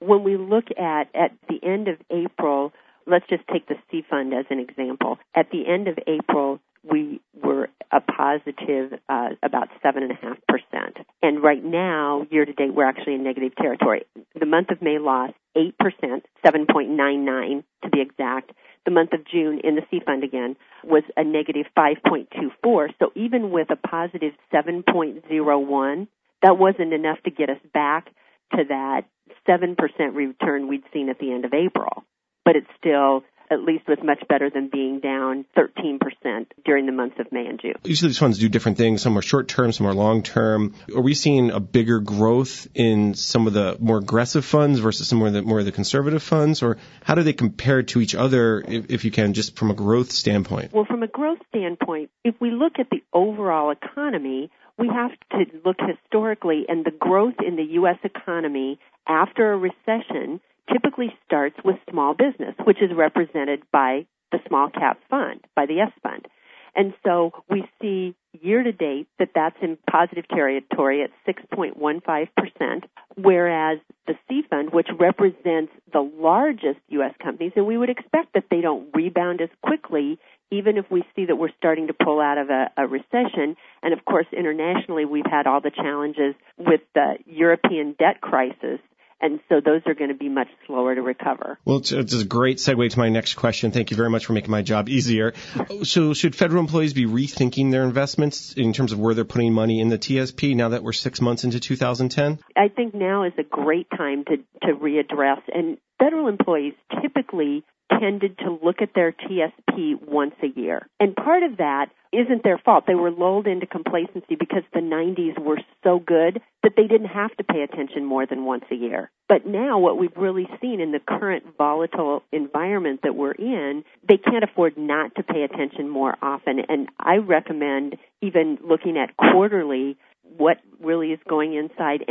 when we look at the end of April, let's just take the C Fund as an example. At the end of April, we were a positive about 7.5%. And right now, year to date, we're actually in negative territory. The month of May lost 8%, 7.99 to be exact. The month of June in the C Fund again was a negative 5.24. So even with a positive 7.01, that wasn't enough to get us back to that 7% return we'd seen at the end of April. But it's still, at least was much better than being down 13% during the months of May and June. Each of these funds do different things. Some are short-term, some are long-term. Are we seeing a bigger growth in some of the more aggressive funds versus some of the more of the conservative funds? Or how do they compare to each other, if you can, just from a growth standpoint? Well, from a growth standpoint, if we look at the overall economy, we have to look historically, and the growth in the U.S. economy after a recession typically starts with small business, which is represented by the small cap fund, by the S Fund. And so we see year to date that that's in positive territory at 6.15%, whereas the C Fund, which represents the largest U.S. companies, and we would expect that they don't rebound as quickly, even if we see that we're starting to pull out of a recession. And, of course, internationally, we've had all the challenges with the European debt crisis. And so those are going to be much slower to recover. Well, it's a great segue to my next question. Thank you very much for making my job easier. So should federal employees be rethinking their investments in terms of where they're putting money in the TSP now that we're 6 months into 2010? I think now is a great time to readdress. And federal employees typically tended to look at their TSP once a year. And part of that isn't their fault. They were lulled into complacency because the 90s were so good that they didn't have to pay attention more than once a year. But now what we've really seen in the current volatile environment that we're in, they can't afford not to pay attention more often. And I recommend even looking at quarterly what really is going inside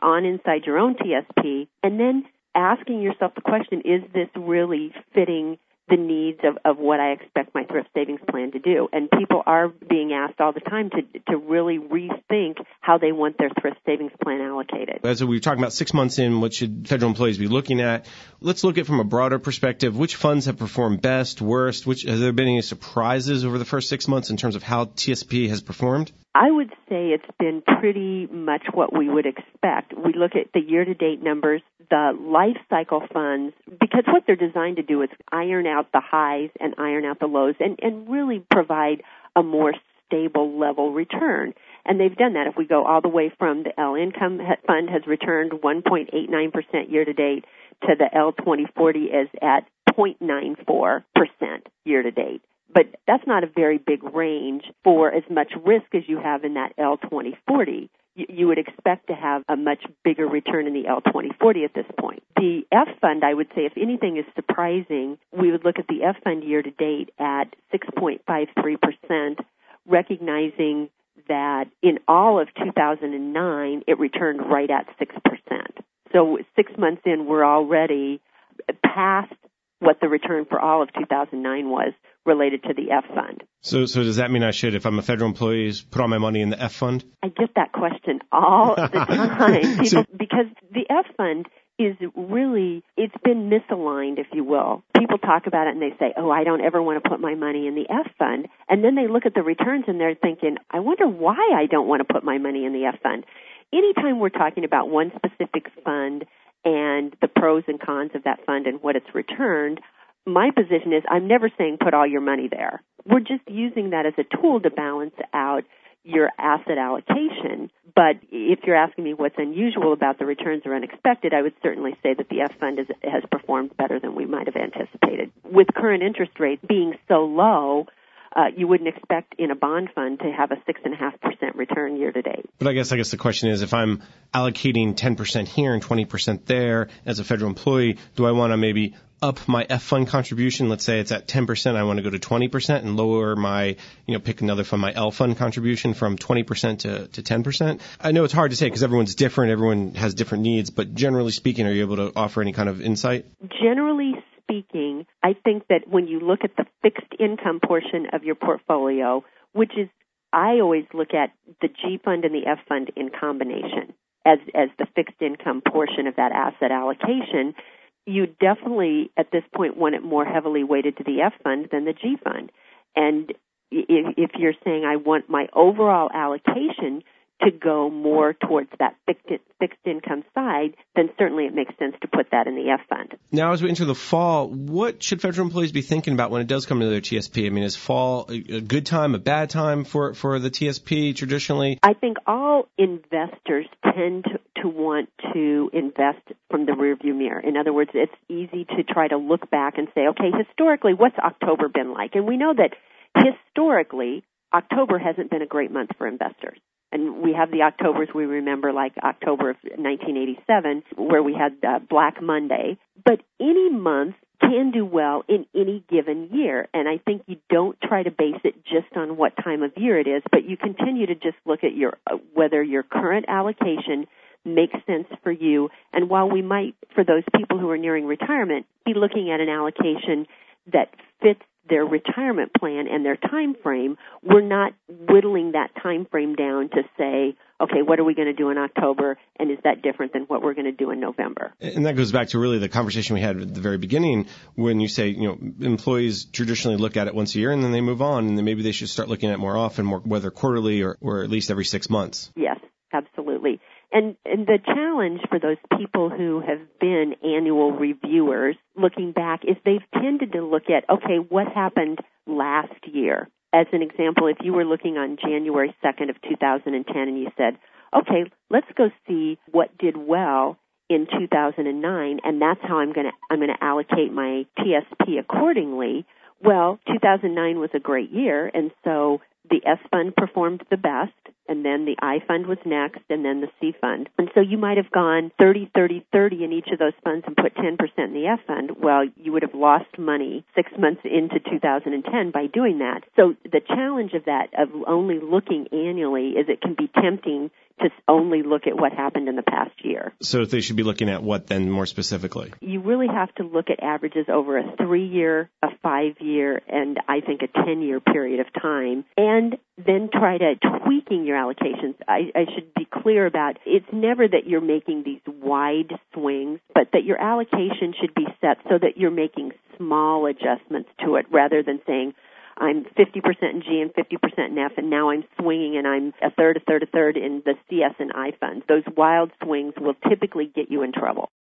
your own TSP, and then asking yourself the question, is this really fitting the needs of what I expect my thrift savings plan to do? And people are being asked all the time to really rethink how they want their thrift savings plan allocated. As we were talking about 6 months in, what should federal employees be looking at? Let's look at from a broader perspective. Which funds have performed best, worst? Has there been any surprises over the first 6 months in terms of how TSP has performed? I would say it's been pretty much what we would expect. We look at the year-to-date numbers, the life cycle funds, because what they're designed to do is iron out the highs and iron out the lows and really provide a more stable level return. And they've done that. If we go all the way from the L Income Fund has returned 1.89% year-to-date to the L 2040 is at 0.94% year-to-date. But that's not a very big range for as much risk as you have in that L 2040. You would expect to have a much bigger return in the L 2040 at this point. The F Fund, I would say, if anything is surprising, we would look at the F Fund year to date at 6.53%, recognizing that in all of 2009, it returned right at 6%. So 6 months in, we're already past what the return for all of 2009 was related to the F Fund. So does that mean I should, if I'm a federal employee, put all my money in the F Fund? I get that question all the time, because the F Fund is really, it's been misaligned, if you will. People talk about it and they say, oh, I don't ever want to put my money in the F Fund. And then they look at the returns and they're thinking, I wonder why I don't want to put my money in the F Fund. Anytime we're talking about one specific fund and the pros and cons of that fund and what it's returned, my position is I'm never saying put all your money there. We're just using that as a tool to balance out your asset allocation. But if you're asking me what's unusual about the returns or unexpected, I would certainly say that the F Fund has performed better than we might have anticipated. With current interest rates being so low, you wouldn't expect in a bond fund to have a 6.5% return year to date. But I guess the question is, if I'm allocating 10% here and 20% there as a federal employee, do I want to maybe up my F fund contribution? Let's say it's at 10%, I want to go to 20% and lower my, pick another fund, my L fund contribution from 20% to 10%. I know it's hard to say because everyone's different, everyone has different needs, but generally speaking, are you able to offer any kind of insight? Generally speaking, I think that when you look at the fixed income portion of your portfolio, which is, I always look at the G fund and the F fund in combination. as the fixed income portion of that asset allocation, you definitely at this point want it more heavily weighted to the F fund than the G fund. And if you're saying I want my overall allocation to go more towards that fixed income side, then certainly it makes sense to put that in the F fund. Now, as we enter the fall, what should federal employees be thinking about when it does come to their TSP? I mean, is fall a good time, a bad time for the TSP traditionally? I think all investors tend to want to invest from the rearview mirror. In other words, it's easy to try to look back and say, okay, historically, what's October been like? And we know that historically, October hasn't been a great month for investors. And we have the Octobers we remember, like October of 1987, where we had Black Monday. But any month can do well in any given year. And I think you don't try to base it just on what time of year it is, but you continue to just look at whether your current allocation makes sense for you. And while we might, for those people who are nearing retirement, be looking at an allocation that fits their retirement plan and their time frame, we're not whittling that time frame down to say, okay, what are we going to do in October, and is that different than what we're going to do in November? And that goes back to really the conversation we had at the very beginning when you say, employees traditionally look at it once a year and then they move on, and then maybe they should start looking at it more often, whether quarterly or at least every 6 months. Yes, absolutely. And the challenge for those people who have been annual reviewers looking back is they've tended to look at, okay, what happened last year? As an example, if you were looking on January 2nd of 2010 and you said, okay, let's go see what did well in 2009, and that's how I'm going to allocate my TSP accordingly. Well, 2009 was a great year, and so the S fund performed the best, and then the I fund was next, and then the C fund. And so you might have gone 30, 30, 30 in each of those funds and put 10% in the F fund. Well, you would have lost money 6 months into 2010 by doing that. So the challenge of that, of only looking annually, is it can be tempting to only look at what happened in the past year. So they should be looking at what then more specifically? You really have to look at averages over a 3-year, a 5-year, and I think a 10-year period of time, and then try to tweaking your allocations. I should be clear about it's never that you're making these wide swings, but that your allocation should be set so that you're making small adjustments to it rather than saying, I'm 50% in G and 50% in F, and now I'm swinging and I'm a third in the CS and I funds. Those wild swings will typically get you in trouble.